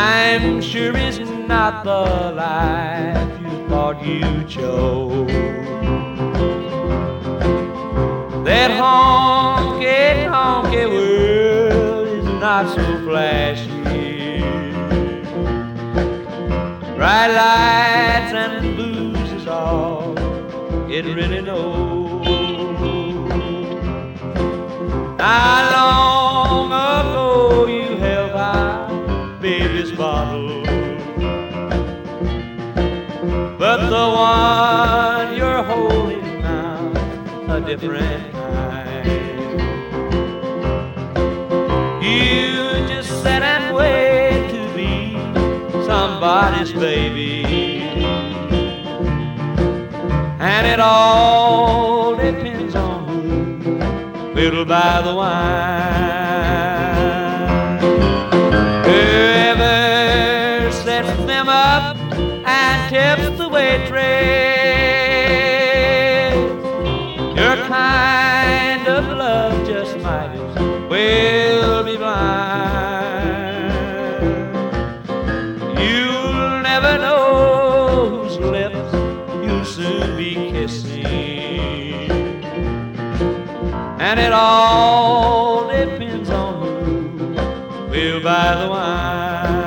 I'm sure it's not the life you thought you chose. That honky world is not so flashy. Bright lights and blues is all it really knows. Not long ago you held my baby's bottle, but the one you're holding now, a different kind. You just sit and wait to be somebody's baby, and it all depends on who will buy the wine. Whoever sets them up and tips the waitress, your kind of love just might as well be blind. You'll never know whose lips you'll soon be kissing, and it all depends on who will buy the wine.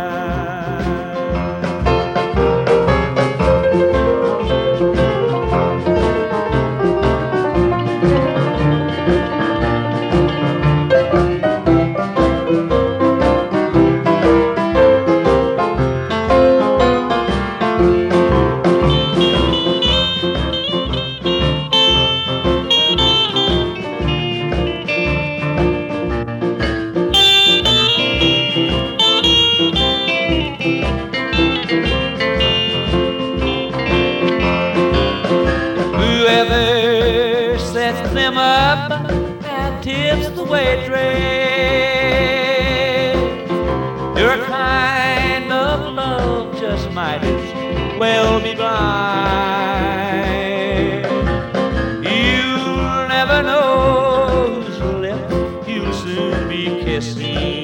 Whoever sets them up and tips the waitress, your kind of love just might as well be blind. You'll never know whose lips you'll soon be kissing,